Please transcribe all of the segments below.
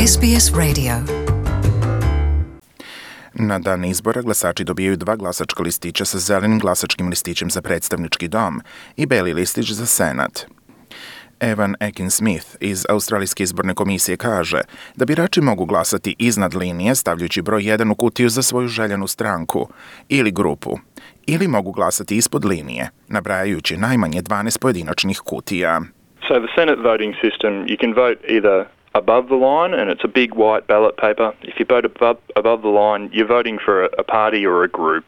SBS Radio. Na dan izbora glasači dobijaju 2 glasačka listića sa zelenim glasačkim listićem za predstavnički dom i beli listić za senat. Evan Akin-Smith iz Australijske izborne komisije kaže da birači mogu glasati iznad linije stavljajući broj 1 u kutiju za svoju željenu stranku ili grupu, ili mogu glasati ispod linije, nabrajajući najmanje 12 pojedinačnih kutija. So the Senate voting system, you can vote either above the line, and it's a big white ballot paper. If you vote above the line, you're voting for a party or a group,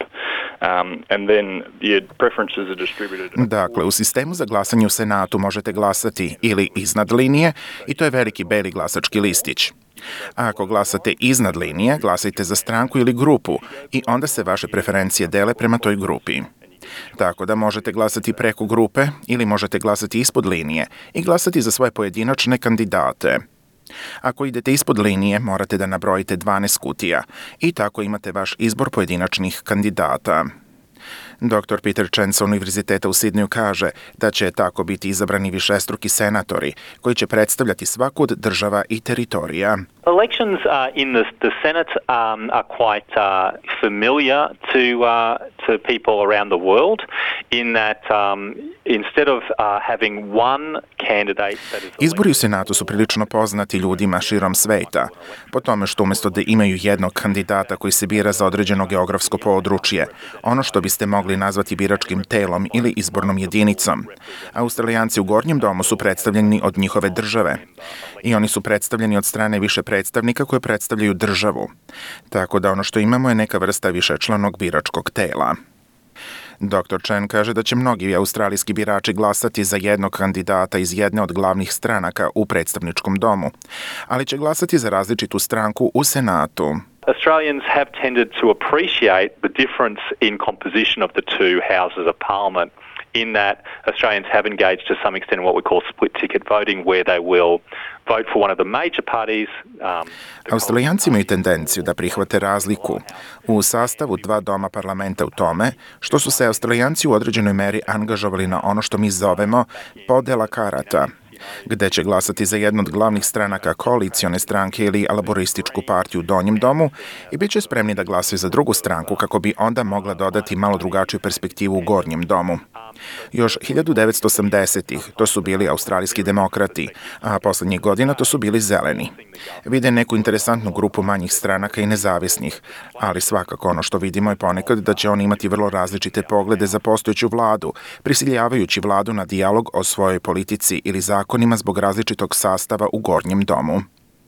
and then your preferences are distributed. Dakle, u sistemu za glasanje u Senatu možete glasati ili iznad linije, i to je veliki beli glasački listić. A ako glasate iznad linije, glasajte za stranku ili grupu i onda se vaše preferencije dele prema toj grupi. Tako da možete glasati preko grupe ili možete glasati ispod linije i glasati za svoje pojedinačne kandidate. Ako idete ispod linije, morate da nabrojite 12 kutija i tako imate vaš izbor pojedinačnih kandidata. Dr. Peter Chen sa Univerziteta u Sidneju kaže da će tako biti izabrani višestruki senatori koji će predstavljati svaku od država i teritorija. Elections in the Senate are quite familiar to people around the world in that instead of having one candidate that is Izbori u Senatu su prilično poznati ljudima širom sveta, po tome što umjesto da imaju jednog kandidata koji se bira za određeno geografsko područje, ono što biste mogli nazvati biračkim telom ili izbornom jedinicom. Australijanci u Gornjem domu su predstavljeni od njihove države i oni su predstavljeni od strane više predstavnika koje predstavljaju državu. Tako da ono što imamo je neka vrsta višečlanog biračkog tela. Dr. Chen kaže da će mnogi australijski birači glasati za jednog kandidata iz jedne od glavnih stranaka u predstavničkom domu, ali će glasati za različitu stranku u Senatu. Australians have tended to appreciate the difference in composition of the two houses of parliament in that Australians have engaged to some extent in what we call split ticket voting, where they will vote for one of the major parties. Australijanci imaju tendenciju da prihvate razliku u sastavu 2 doma parlamenta u tome što su se Australijanci u određenoj meri angažovali na ono što mi zovemo podela karata, gde će glasati za jednu od glavnih stranaka koalicione stranke ili laborističku partiju u Donjem domu i bit će spremni da glasaju za drugu stranku kako bi onda mogla dodati malo drugačiju perspektivu u Gornjem domu. Još 1980-ih to su bili australijski demokrati, a poslednjih godina to su bili zeleni. Vide neku interesantnu grupu manjih stranaka i nezavisnih, ali svakako ono što vidimo je ponekad da će oni imati vrlo različite poglede za postojeću vladu, prisiljavajući vladu na dijalog o svojoj politici ili zakonima zbog različitog sastava u Gornjem domu.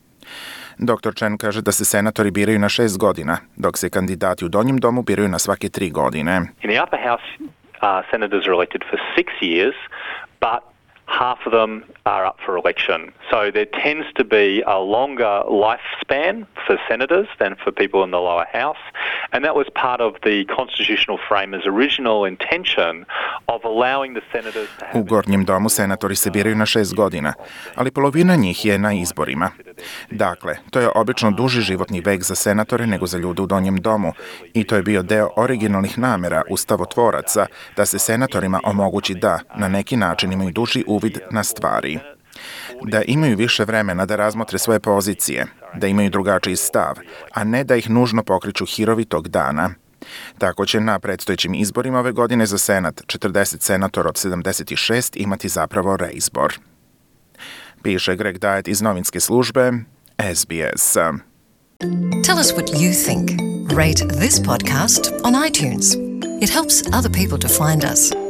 Dr. Chen kaže da se senatori biraju na 6 godina, dok se kandidati u Donjem domu biraju na svake 3 godine. In the upper house, senators are elected for 6 years, but half of them are up for election. So there tends to be a longer lifespan for senators than for people in the lower house, and that was part of the constitutional framer's original intention of allowing the senators to have... U Gornjem domu senatori se biraju na 6 godina, ali polovina njih je na izborima. Dakle, to je obično duži životni vek za senatore nego za ljude u Donjem domu i to je bio deo originalnih namera ustavotvoraca da se senatorima omogući da, na neki način, imaju duži uvid na stvari. Da imaju više vremena da razmotre svoje pozicije, da imaju drugačiji stav, a ne da ih nužno pokriču hirovi tog dana. Tako će na predstojećim izborima ove godine za Senat 40 senatora od 76 imati zapravo reizbor. Piše Greg Diet iz novinske službe SBS. Tell us what you think. Rate this podcast on iTunes. It helps other people to find us.